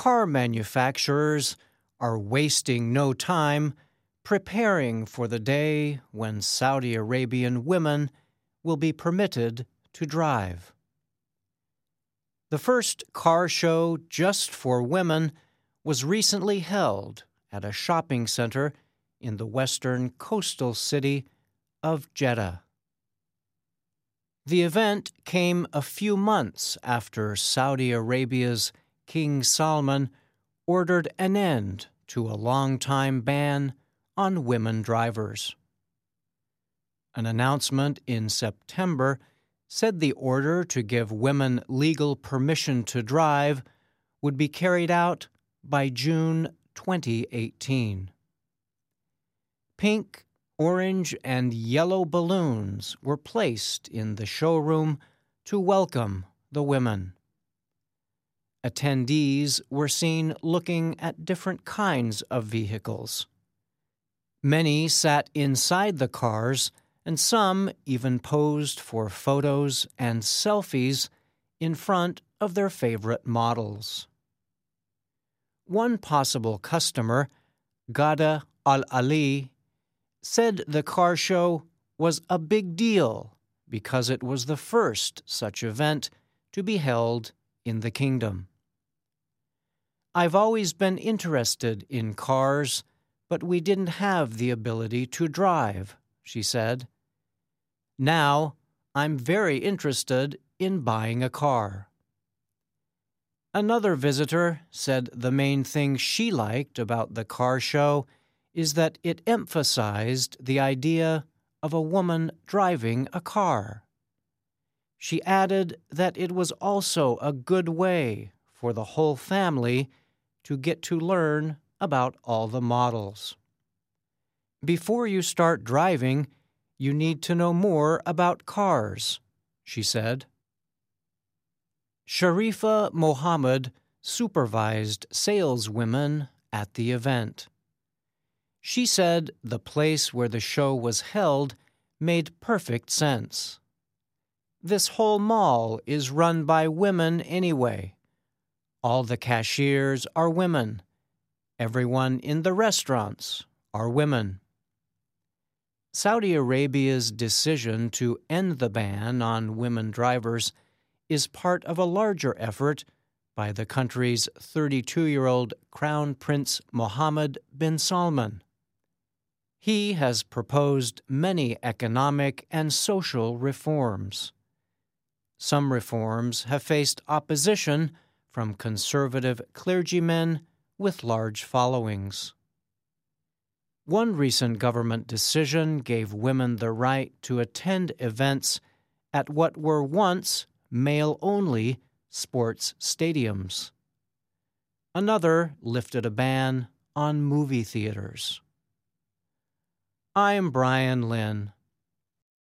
car manufacturers are wasting no time preparing for the day when Saudi Arabian women will be permitted to drive. The first car show just for women was recently held at a shopping center in the western coastal city of Jeddah. The event came a few months after Saudi Arabia's King Salman ordered an end to a long-time ban on women drivers. An announcement in September said the order to give women legal permission to drive would be carried out by June 2018. Pink, orange, and yellow balloons were placed in the showroom to welcome the women. Attendees were seen looking at different kinds of vehicles. Many sat inside the cars, and some even posed for photos and selfies in front of their favorite models. One possible customer, Ghada Al-Ali, said the car show was a big deal because it was the first such event to be held in the kingdom. "I've always been interested in cars, but we didn't have the ability to drive," she said. "Now, I'm very interested in buying a car." Another visitor said the main thing she liked about the car show is that it emphasized the idea of a woman driving a car. She added that it was also a good way for the whole family to get to learn about all the models. "Before you start driving, you need to know more about cars," she said. Sharifa Mohammed supervised saleswomen at the event. She said the place where the show was held made perfect sense. "This whole mall is run by women anyway. All the cashiers are women. Everyone in the restaurants are women." Saudi Arabia's decision to end the ban on women drivers is part of a larger effort by the country's 32-year-old Crown Prince Mohammed bin Salman. He has proposed many economic and social reforms. Some reforms have faced opposition from conservative clergymen with large followings. One recent government decision gave women the right to attend events at what were once male-only sports stadiums. Another lifted a ban on movie theaters. I'm Brian Lynn.